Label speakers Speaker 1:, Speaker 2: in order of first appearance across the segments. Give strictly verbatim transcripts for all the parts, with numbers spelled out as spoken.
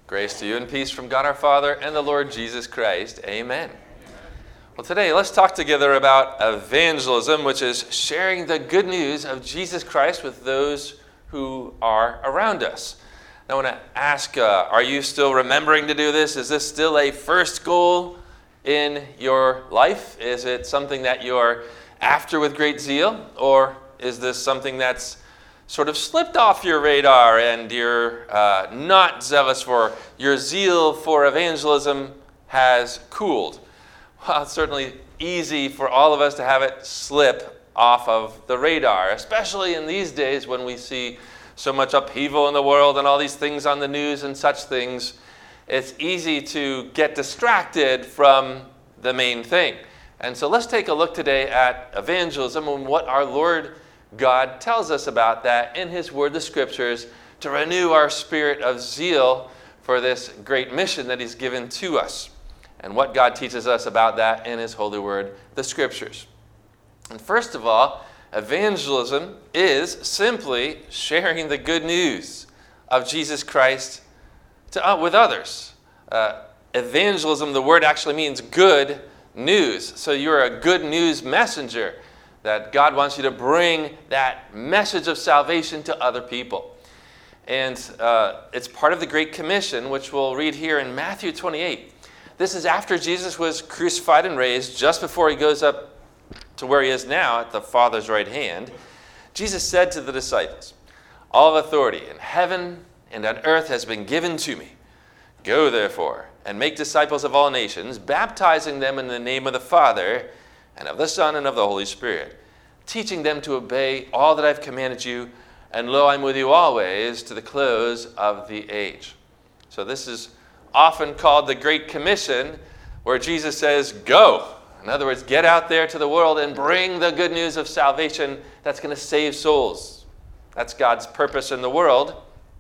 Speaker 1: Grace to you and peace from God our Father and the Lord Jesus Christ. Amen. Well, today let's talk together about evangelism, which is sharing the good news of Jesus Christ with those who are around us. I want to ask, uh, are you still remembering to do this? Is this still a first goal in your life? Is it something that you're after with great zeal? Or is this something that's sort of slipped off your radar and you're uh, not zealous for, your zeal for evangelism has cooled? Well, it's certainly easy for all of us to have it slip off of the radar, especially in these days when we see so much upheaval in the world and all these things on the news and such things. It's easy to get distracted from the main thing. And so let's take a look today at evangelism and what our Lord God tells us about that in His Word, the Scriptures, to renew our spirit of zeal for this great mission that He's given to us, and what God teaches us about that in His Holy Word, the Scriptures. And first of all, evangelism is simply sharing the good news of Jesus Christ to, uh, with others. Uh, evangelism, the word actually means good news. So you're a good news messenger, that God wants you to bring that message of salvation to other people. And uh, it's part of the Great Commission, which we'll read here in Matthew twenty-eight. This is after Jesus was crucified and raised, just before He goes up to where He is now at the Father's right hand. Jesus said to the disciples, "All authority in heaven and on earth has been given to me. Go, therefore, and make disciples of all nations, baptizing them in the name of the Father, and of the Son, and of the Holy Spirit, teaching them to obey all that I've commanded you, and lo, I'm with you always to the close of the age." So this is often called the Great Commission, where Jesus says, go. In other words, get out there to the world and bring the good news of salvation that's going to save souls. That's God's purpose in the world.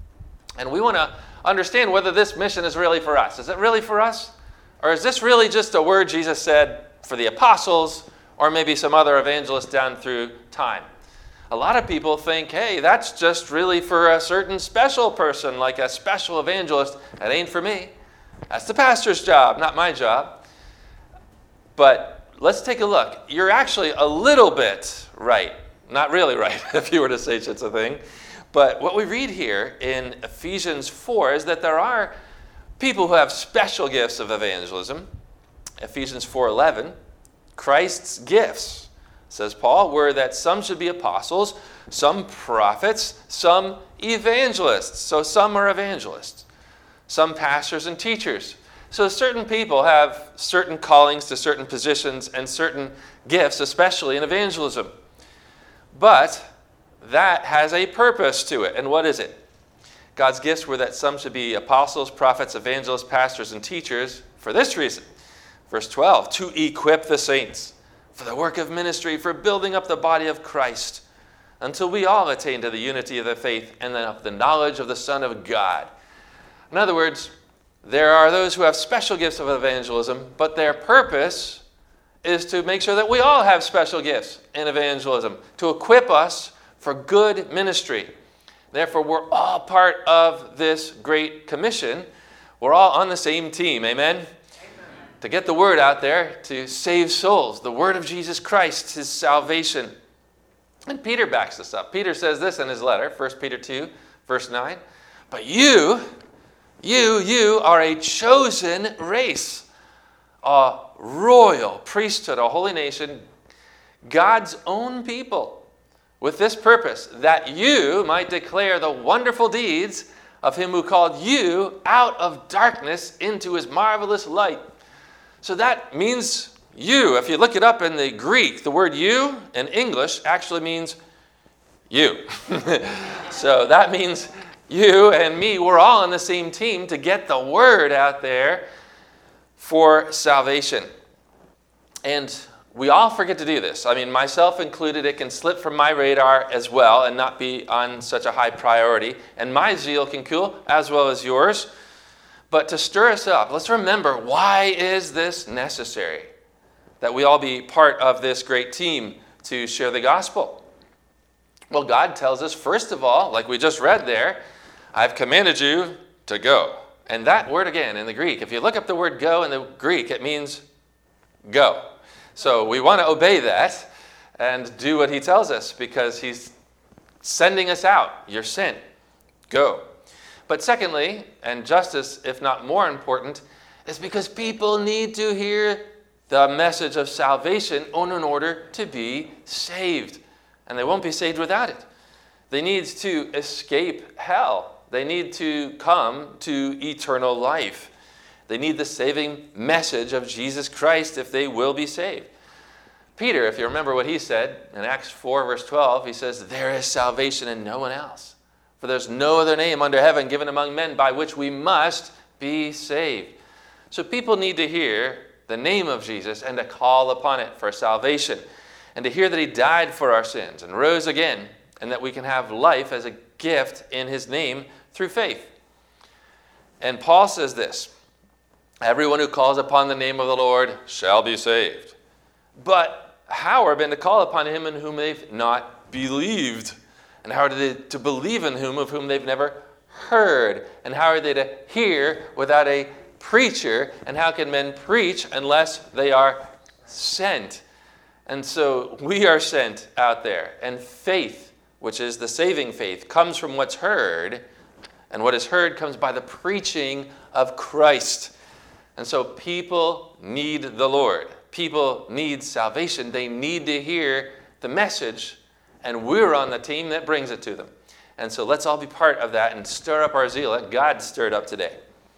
Speaker 1: And we want to understand whether this mission is really for us. Is it really for us? Or is this really just a word Jesus said for the apostles, or maybe some other evangelists down through time? A lot of people think, hey, that's just really for a certain special person, like a special evangelist. That ain't for me. That's the pastor's job, not my job. But let's take a look. You're actually a little bit right. Not really right, if you were to say such a thing. But what we read here in Ephesians four is that there are people who have special gifts of evangelism. Ephesians four eleven, Christ's gifts, says Paul, were that some should be apostles, some prophets, some evangelists. So some are evangelists. Some pastors and teachers. So certain people have certain callings to certain positions and certain gifts, especially in evangelism. But that has a purpose to it. And what is it? God's gifts were that some should be apostles, prophets, evangelists, pastors, and teachers for this reason. Verse twelve, to equip the saints for the work of ministry, for building up the body of Christ, until we all attain to the unity of the faith and of the knowledge of the Son of God. In other words, there are those who have special gifts of evangelism, but their purpose is to make sure that we all have special gifts in evangelism, to equip us for good ministry. Therefore, we're all part of this great commission. We're all on the same team, amen? Amen? To get the word out there, to save souls, the word of Jesus Christ, His salvation. And Peter backs this up. Peter says this in his letter, First Peter two, verse nine. But you, you, you are a chosen race, a royal priesthood, a holy nation, God's own people, with this purpose, that you might declare the wonderful deeds of Him who called you out of darkness into His marvelous light. So that means you. If you look it up in the Greek, the word you in English actually means you. So that means you and me, we're all on the same team to get the word out there for salvation. And we all forget to do this. I mean, myself included, it can slip from my radar as well and not be on such a high priority. And my zeal can cool as well as yours. But to stir us up, let's remember, why is this necessary? That we all be part of this great team to share the gospel. Well, God tells us, first of all, like we just read there, I've commanded you to go And that word again in the Greek, if you look up the word go in the Greek, it means go. So we want to obey that and do what he tells us because he's sending us out. You're sent. Go. But secondly, and just as, if not more important, is because people need to hear the message of salvation in order to be saved. And they won't be saved without it. They need to escape hell. They need to come to eternal life. They need the saving message of Jesus Christ if they will be saved. Peter, if you remember what he said in Acts four, verse twelve, he says, there is salvation in no one else. For there's no other name under heaven given among men by which we must be saved. So people need to hear the name of Jesus and to call upon it for salvation. And to hear that he died for our sins and rose again, and that we can have life as a gift in his name through faith. And Paul says this, everyone who calls upon the name of the Lord shall be saved. But how are men to call upon him in whom they've not believed? And how are they to believe in whom of whom they've never heard? And how are they to hear without a preacher? And how can men preach unless they are sent? And so we are sent out there. And faith, which is the saving faith, comes from what's heard. And what is heard comes by the preaching of Christ. And so people need the Lord. People need salvation. They need to hear the message. And we're on the team that brings it to them. And so let's all be part of that and stir up our zeal that God stirred up today.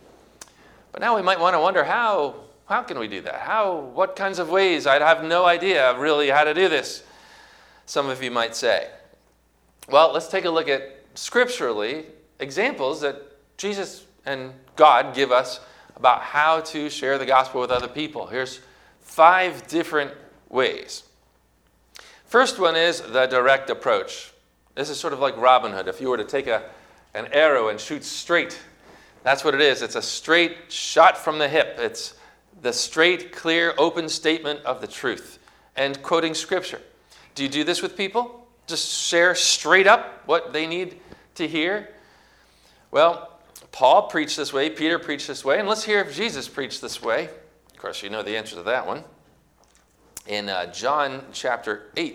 Speaker 1: But now we might want to wonder, how, how can we do that? How, what kinds of ways? I have no idea really how to do this, some of you might say. Well, let's take a look at scripturally examples that Jesus and God give us about how to share the gospel with other people. Here's five different ways. First one is the direct approach. This is sort of like Robin Hood. If you were to take a, an arrow and shoot straight, that's what it is. It's a straight shot from the hip. It's the straight, clear, open statement of the truth and quoting scripture. Do you do this with people? Just share straight up what they need to hear? Well, Paul preached this way, Peter preached this way, and let's hear if Jesus preached this way. Of course, you know the answer to that one. In uh, John chapter eight,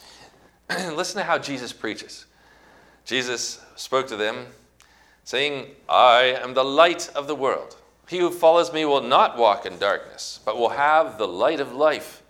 Speaker 1: listen to how Jesus preaches. Jesus spoke to them, saying, I am the light of the world. He who follows me will not walk in darkness, but will have the light of life.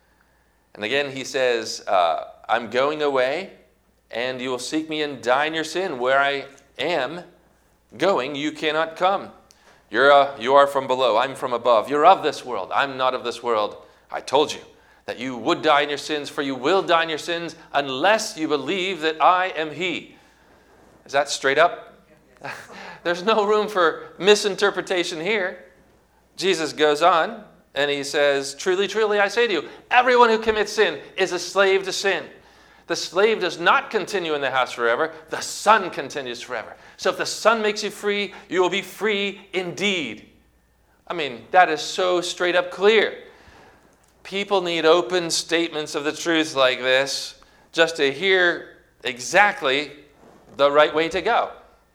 Speaker 1: And again, he says, uh, I'm going away, and you will seek me and die in your sin. Where I am going, you cannot come. You're uh, you are from below, I'm from above. You're of this world, I'm not of this world. I told you that you would die in your sins, for you will die in your sins unless you believe that I am he. Is that straight up? There's no room for misinterpretation here. Jesus goes on and he says, truly, truly, I say to you, everyone who commits sin is a slave to sin. The slave does not continue in the house forever. The Son continues forever. So if the Son makes you free, you will be free indeed. I mean, that is so straight up clear. People need open statements of the truth like this just to hear exactly the right way to go.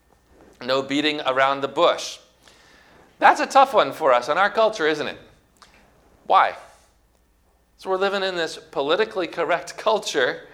Speaker 1: No beating around the bush. That's a tough one for us in our culture, isn't it? Why? So we're living in this politically correct culture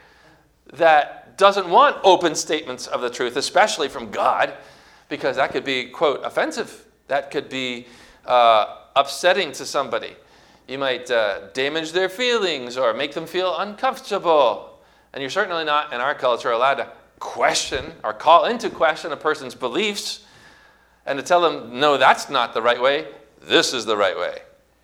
Speaker 1: that doesn't want open statements of the truth, especially from God, because that could be, quote, offensive. That could be uh, upsetting to somebody. You might uh, damage their feelings or make them feel uncomfortable. And you're certainly not, in our culture, allowed to question or call into question a person's beliefs and to tell them, no, that's not the right way. This is the right way.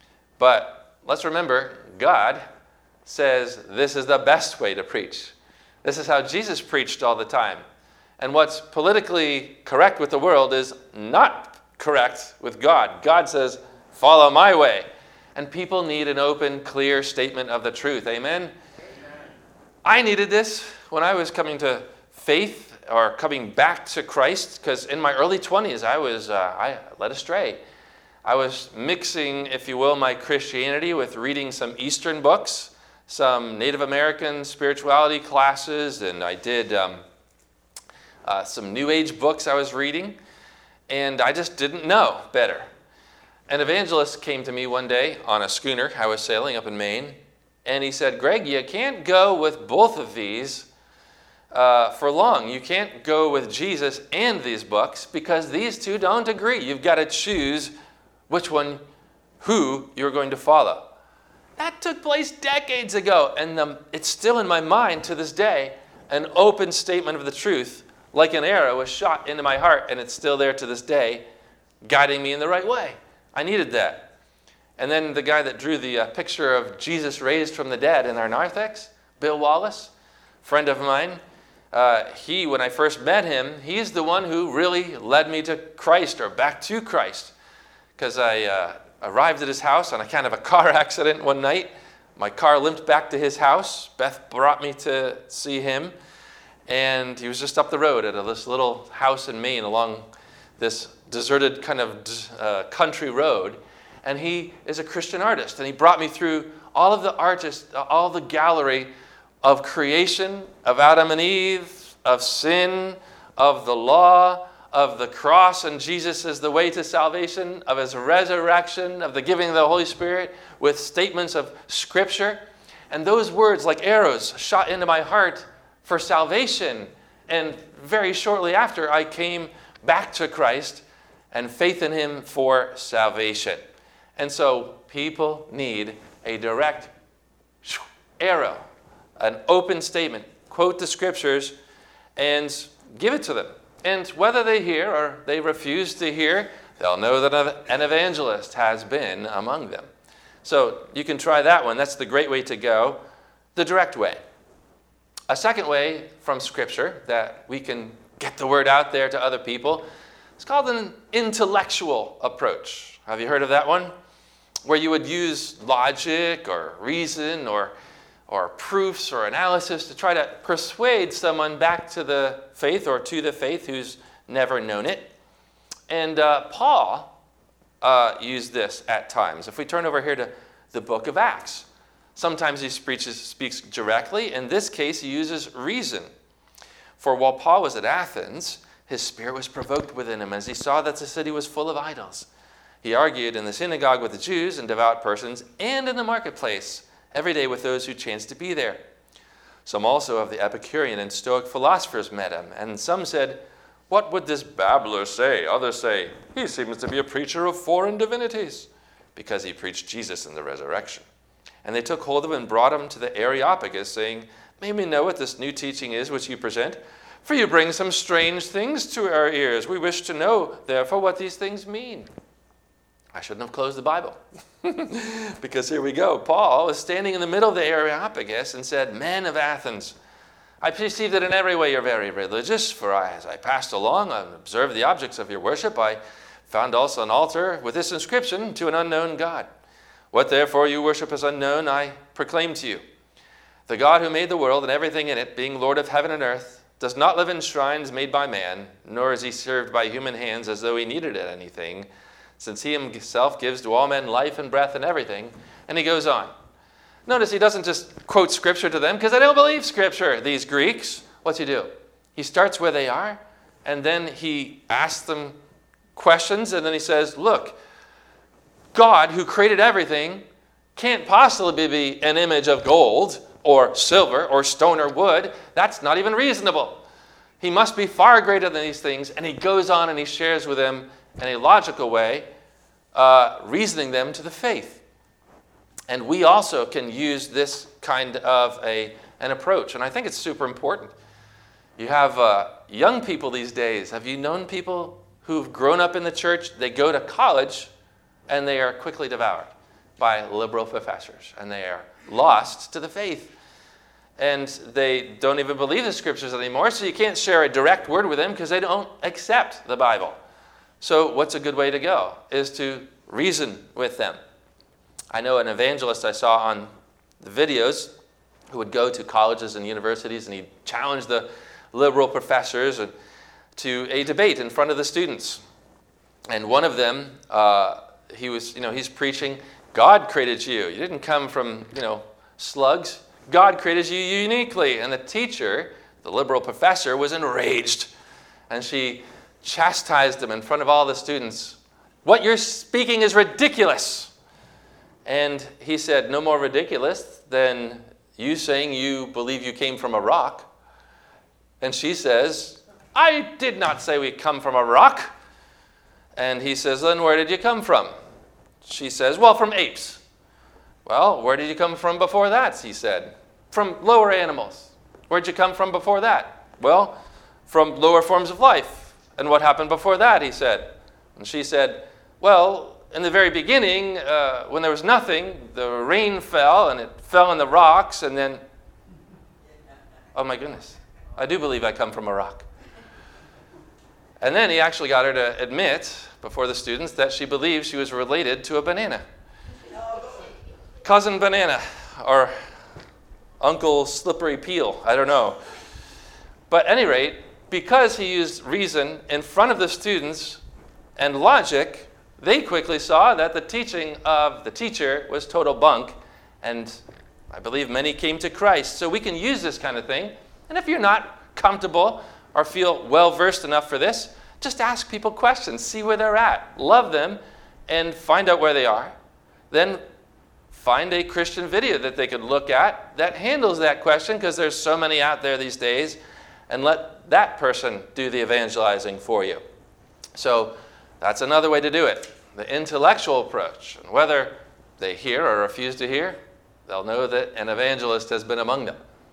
Speaker 1: But let's remember, God says this is the best way to preach. This is how Jesus preached all the time. And what's politically correct with the world is not correct with God. God says, follow my way. And people need an open, clear statement of the truth. Amen? Amen. I needed this when I was coming to faith or coming back to Christ, because in my early twenties, I was uh, I led astray. I was mixing, if you will, my Christianity with reading some Eastern books, some Native American spirituality classes, and I did um, uh, some New Age books I was reading. and I just didn't know better. An evangelist came to me one day on a schooner I was sailing up in Maine, and he said, Greg, you can't go with both of these uh, for long. You can't go with Jesus and these books because these two don't agree. You've got to choose which one, who you're going to follow. That took place decades ago, and the, it's still in my mind to this day, an open statement of the truth, like an arrow was shot into my heart, and it's still there to this day, guiding me in the right way. I needed that. And then the guy that drew the uh, picture of Jesus raised from the dead in our narthex, Bill Wallace, friend of mine, uh, he, when I first met him, he's the one who really led me to Christ, or back to Christ, because I uh, arrived at his house on a kind of a car accident one night. My car limped back to his house. Beth brought me to see him, and he was just up the road at a, this little house in Maine along this deserted kind of uh, country road. And he is a Christian artist, and he brought me through all of the artists, all the gallery of creation, of Adam and Eve, of sin, of the law, of the cross and Jesus as the way to salvation, of his resurrection, of the giving of the Holy Spirit, with statements of Scripture. And those words, like arrows, shot into my heart for salvation. And very shortly after, I came back to Christ and faith in him for salvation. And so people need a direct arrow, an open statement. Quote the Scriptures and give it to them. And whether they hear or they refuse to hear, they'll know that an evangelist has been among them. So you can try that one. That's the great way to go, the direct way. A second way from Scripture that we can get the word out there to other people is called an intellectual approach. Have you heard of that one? Where you would use logic or reason or or proofs or analysis to try to persuade someone back to the faith or to the faith who's never known it. And uh, Paul uh, used this at times. If we turn over here to the book of Acts, sometimes he preaches, speaks directly. In this case, he uses reason. For while Paul was at Athens, his spirit was provoked within him as he saw that the city was full of idols. He argued in the synagogue with the Jews and devout persons, and in the marketplace every day with those who chanced to be there. Some also of the Epicurean and Stoic philosophers met him, and some said, "What would this babbler say?" Others say, "He seems to be a preacher of foreign divinities," because he preached Jesus and the resurrection. And they took hold of him and brought him to the Areopagus, saying, "May we know what this new teaching is which you present? For you bring some strange things to our ears. We wish to know, therefore, what these things mean." I shouldn't have closed the Bible. Because here we go. Paul was standing in the middle of the Areopagus and said, "Men of Athens, I perceive that in every way you're very religious, for I, as I passed along and observed the objects of your worship, I found also an altar with this inscription, to an unknown God. What therefore you worship as unknown, I proclaim to you. The God who made the world and everything in it, being Lord of heaven and earth, does not live in shrines made by man, nor is he served by human hands as though he needed anything, since he himself gives to all men life and breath and everything." And he goes on. Notice he doesn't just quote Scripture to them because they don't believe Scripture, these Greeks. What's he do? He starts where they are, and then he asks them questions, and then he says, look, God, who created everything, can't possibly be an image of gold or silver or stone or wood. That's not even reasonable. He must be far greater than these things. And he goes on and he shares with them in a logical way, uh, reasoning them to the faith. And we also can use this kind of a, an approach. And I think it's super important. You have uh, young people these days. Have you known people who've grown up in the church? They go to college and they are quickly devoured by liberal professors. And they are lost to the faith. And they don't even believe the Scriptures anymore. So you can't share a direct word with them because they don't accept the Bible. So what's a good way to go is to reason with them. I know an evangelist I saw on the videos who would go to colleges and universities, and he'd challenge the liberal professors to a debate in front of the students. And one of them, uh, he was, you know, he's preaching, God created you. You didn't come from, you know, slugs. God created you uniquely. And the teacher, the liberal professor, was enraged. And she chastised him in front of all the students. What you're speaking is ridiculous. And he said, no more ridiculous than you saying you believe you came from a rock. And she says, I did not say we come from a rock. And he says, then where did you come from? She says, well, from apes. Well, where did you come from before that? He said, from lower animals. Where did you come from before that? Well, from lower forms of life. And what happened before that? He said. And she said, well, in the very beginning, uh, when there was nothing, the rain fell, and it fell on the rocks, and then, oh my goodness, I do believe I come from a rock. And then he actually got her to admit before the students that she believed she was related to a banana. Cousin banana, or Uncle Slippery Peel, I don't know. But at any rate, because he used reason in front of the students and logic, they quickly saw that the teaching of the teacher was total bunk, and I believe many came to Christ. So we can use this kind of thing. And if you're not comfortable or feel well-versed enough for this, just ask people questions, see where they're at, love them, and find out where they are. Then find a Christian video that they could look at that handles that question, because there's so many out there these days, and let that person do the evangelizing for you. So that's another way to do it, the intellectual approach. And whether they hear or refuse to hear, they'll know that an evangelist has been among them.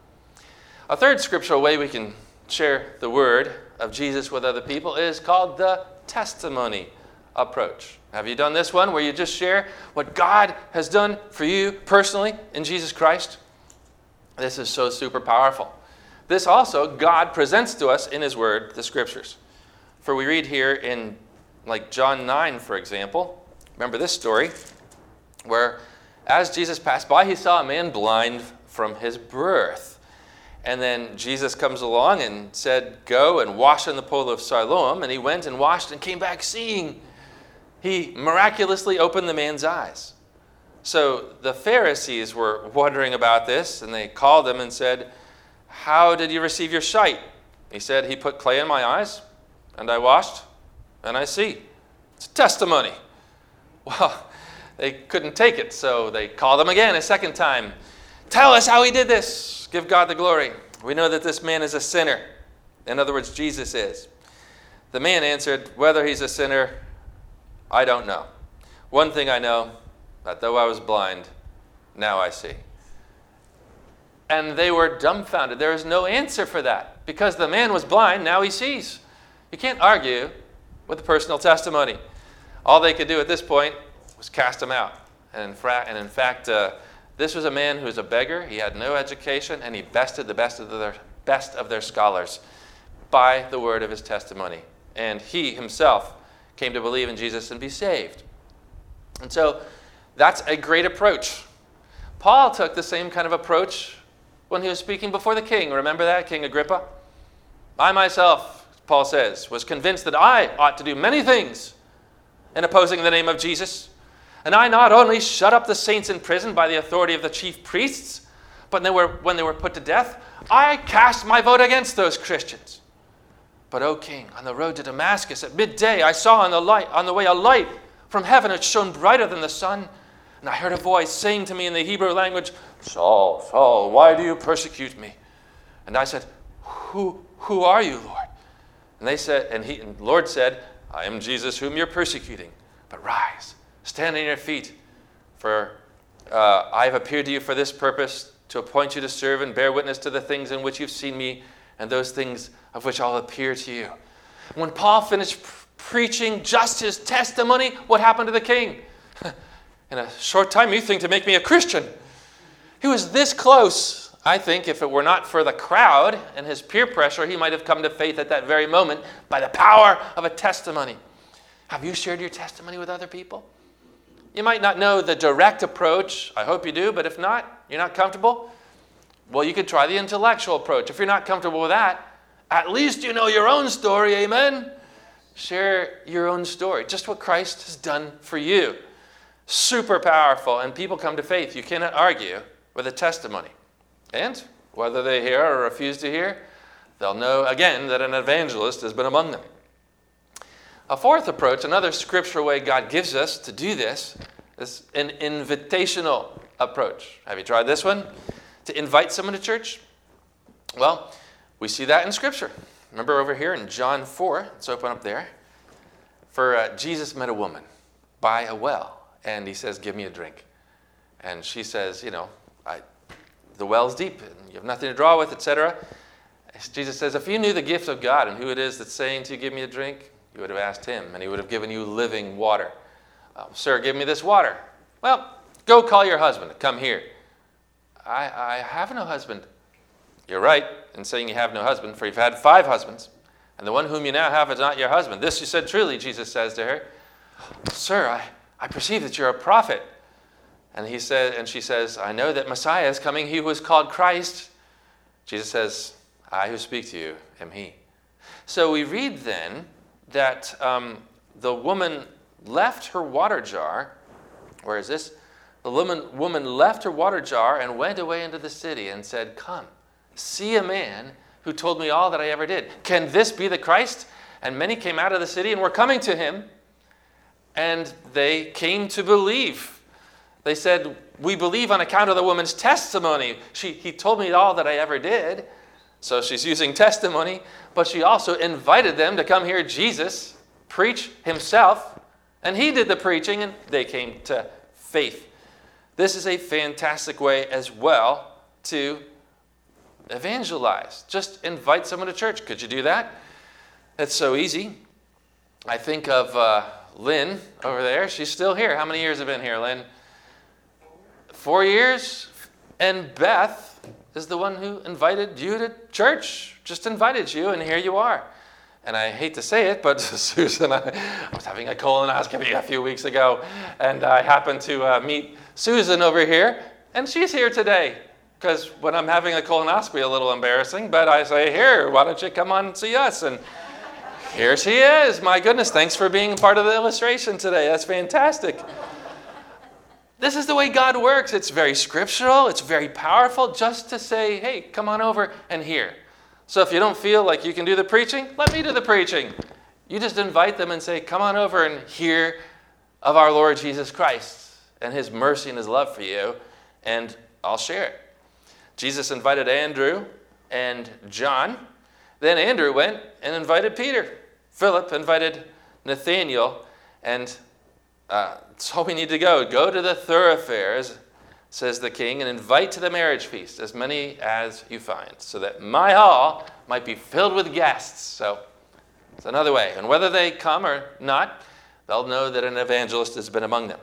Speaker 1: A third scriptural way we can share the word of Jesus with other people is called the testimony approach. Have you done this one where you just share what God has done for you personally in Jesus Christ? This is so super powerful. This also God presents to us in his word, the scriptures. For we read here in like John nine, for example. Remember this story where as Jesus passed by, he saw a man blind from his birth. And then Jesus comes along and said, go and wash in the pool of Siloam. And he went and washed and came back seeing. He miraculously opened the man's eyes. So the Pharisees were wondering about this, and they called him and said, how did you receive your sight? He said, he put clay in my eyes, and I washed, and I see. It's a testimony. Well, they couldn't take it, so they called him again a second time. Tell us how he did this. Give God the glory. We know that this man is a sinner. In other words, Jesus is. The man answered, whether he's a sinner, I don't know. One thing I know, that though I was blind, now I see. And they were dumbfounded. There is no answer for that. Because the man was blind, now he sees. You can't argue with the personal testimony. All they could do at this point was cast him out. And in, fra- and in fact, uh, this was a man who was a beggar. He had no education, and he bested the best of their, best of their scholars by the word of his testimony. And he himself came to believe in Jesus and be saved. And so that's a great approach. Paul took the same kind of approach when he was speaking before the king. Remember that, King Agrippa? I myself, Paul says, was convinced that I ought to do many things in opposing the name of Jesus. And I not only shut up the saints in prison by the authority of the chief priests, but they were, when they were put to death, I cast my vote against those Christians. But, O king, on the road to Damascus at midday, I saw on the light, on the way a light from heaven. It shone brighter than the sun. And I heard a voice saying to me in the Hebrew language, Saul, Saul, why do you persecute me? And I said, Who, who are you, Lord? And they said, and he, and the Lord said, I am Jesus whom you're persecuting. But rise, stand on your feet, for uh, I have appeared to you for this purpose, to appoint you to serve and bear witness to the things in which you've seen me, and those things of which I'll appear to you. When Paul finished p- preaching just his testimony, what happened to the king? In a short time, you think to make me a Christian. He was this close. I think if it were not for the crowd and his peer pressure, he might have come to faith at that very moment by the power of a testimony. Have you shared your testimony with other people? You might not know the direct approach. I hope you do, but if not, you're not comfortable? Well, you could try the intellectual approach. If you're not comfortable with that, at least you know your own story, amen? Share your own story, just what Christ has done for you. Super powerful, and people come to faith. You cannot argue with a testimony. And whether they hear or refuse to hear, they'll know again that an evangelist has been among them. A fourth approach, another scriptural way God gives us to do this, is an invitational approach. Have you tried this one? To invite someone to church? Well, we see that in Scripture. Remember over here in John four, let's open up there. For uh, Jesus met a woman by a well, and he says, give me a drink. And she says, you know, I, the well's deep, and you have nothing to draw with, et cetera. Jesus says, if you knew the gift of God and who it is that's saying to you, give me a drink, you would have asked him, and he would have given you living water. Um, Sir, give me this water. Well, go call your husband. Come here. I, I have no husband. You're right in saying you have no husband, for you've had five husbands, and the one whom you now have is not your husband. This you said truly, Jesus says to her. Sir, I, I perceive that you're a prophet. And he said, and she says, I know that Messiah is coming, he who is called Christ. Jesus says, I who speak to you am he. So we read then that um, the woman left her water jar. Where is this? The woman, woman left her water jar and went away into the city and said, come, see a man who told me all that I ever did. Can this be the Christ? And many came out of the city and were coming to him, and they came to believe. They said, we believe on account of the woman's testimony. She, he told me all that I ever did. So she's using testimony, but she also invited them to come hear Jesus preach himself, and he did the preaching, and they came to faith. This is a fantastic way as well to evangelize. Just invite someone to church. Could you do that? It's so easy. I think of uh, Lynn over there. She's still here. How many years have been here, Lynn? Four years. And Beth is the one who invited you to church. Just invited you, and here you are. And I hate to say it, but Susan, I, I was having a colonoscopy a few weeks ago, and I happened to uh, meet Susan over here, and she's here today. Because when I'm having a colonoscopy, a little embarrassing, but I say, here, why don't you come on and see us? And here she is. My goodness, thanks for being part of the illustration today. That's fantastic. This is the way God works. It's very scriptural. It's very powerful just to say, hey, come on over and hear. So if you don't feel like you can do the preaching, let me do the preaching. You just invite them and say, come on over and hear of our Lord Jesus Christ and his mercy and his love for you, and I'll share it. Jesus invited Andrew and John. Then Andrew went and invited Peter. Philip invited Nathanael, and uh, that's all we need to go. Go to the thoroughfares, says the king, and invite to the marriage feast as many as you find, so that my hall might be filled with guests. So it's another way. And whether they come or not, they'll know that an evangelist has been among them.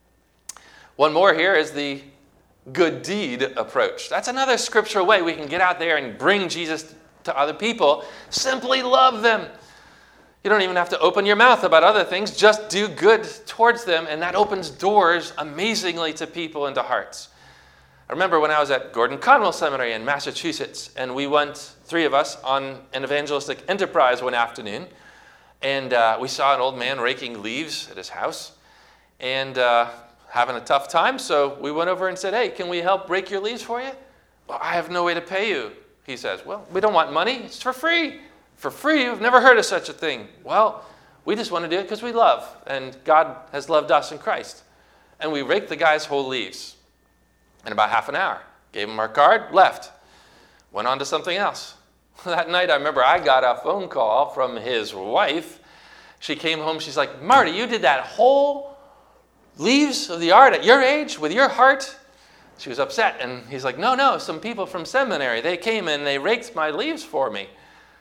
Speaker 1: One more here is the good deed approach. That's another scriptural way we can get out there and bring Jesus to other people. Simply love them. You don't even have to open your mouth about other things. Just do good towards them, and that opens doors amazingly to people and to hearts. I remember when I was at Gordon Conwell Seminary in Massachusetts, and we went, three of us, on an evangelistic enterprise one afternoon, and uh, we saw an old man raking leaves at his house, and uh, having a tough time, so we went over and said, hey, can we help rake your leaves for you? Well, I have no way to pay you, he says. Well, we don't want money. It's for free. For free? You've never heard of such a thing. Well, we just want to do it because we love, and God has loved us in Christ. And we raked the guy's whole leaves in about half an hour. Gave him our card, left. Went on to something else. That night, I remember I got a phone call from his wife. She came home, she's like, Marty, you did that whole leaves of the yard at your age with your heart? She was upset, and he's like, no, no, some people from seminary, they came and they raked my leaves for me.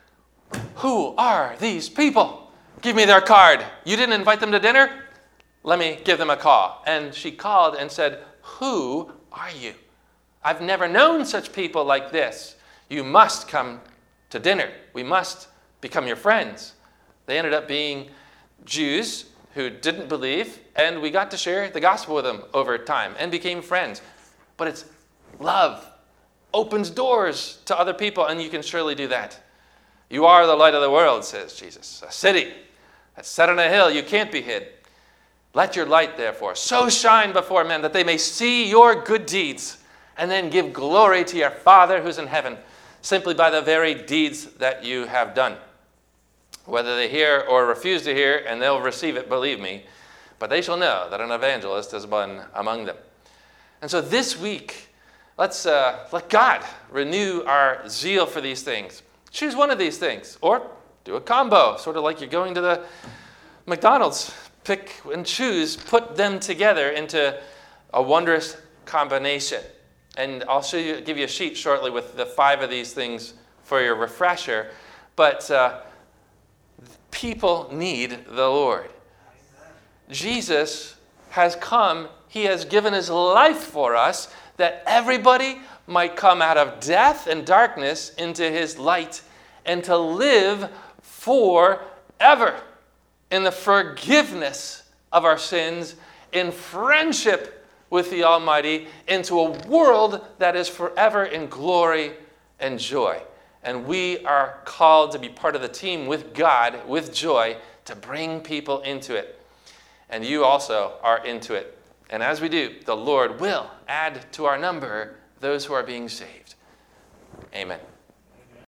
Speaker 1: Who are these people? Give me their card. You didn't invite them to dinner? Let me give them a call. And she called and said, who are you? I've never known such people like this. You must come to dinner. We must become your friends. They ended up being Jews who didn't believe, and we got to share the gospel with them over time and became friends. But it's love. Opens doors to other people, and you can surely do that. You are the light of the world, says Jesus. A city that's set on a hill, you can't be hid. Let your light, therefore, so shine before men that they may see your good deeds and then give glory to your Father who's in heaven, simply by the very deeds that you have done. whether they hear or refuse to hear, and they'll receive it, believe me, but they shall know that an evangelist has been among them. And so this week, let's uh, let God renew our zeal for these things. Choose one of these things, or do a combo, sort of like you're going to the McDonald's. Pick and choose, put them together into a wondrous combination. And I'll show you, give you a sheet shortly with the five of these things for your refresher. But uh, people need the Lord. Jesus has come. He has given his life for us that everybody might come out of death and darkness into his light and to live forever in the forgiveness of our sins, in friendship with the Almighty, into a world that is forever in glory and joy. And we are called to be part of the team with God, with joy, to bring people into it. And you also are into it. And as we do, the Lord will add to our number those who are being saved. Amen.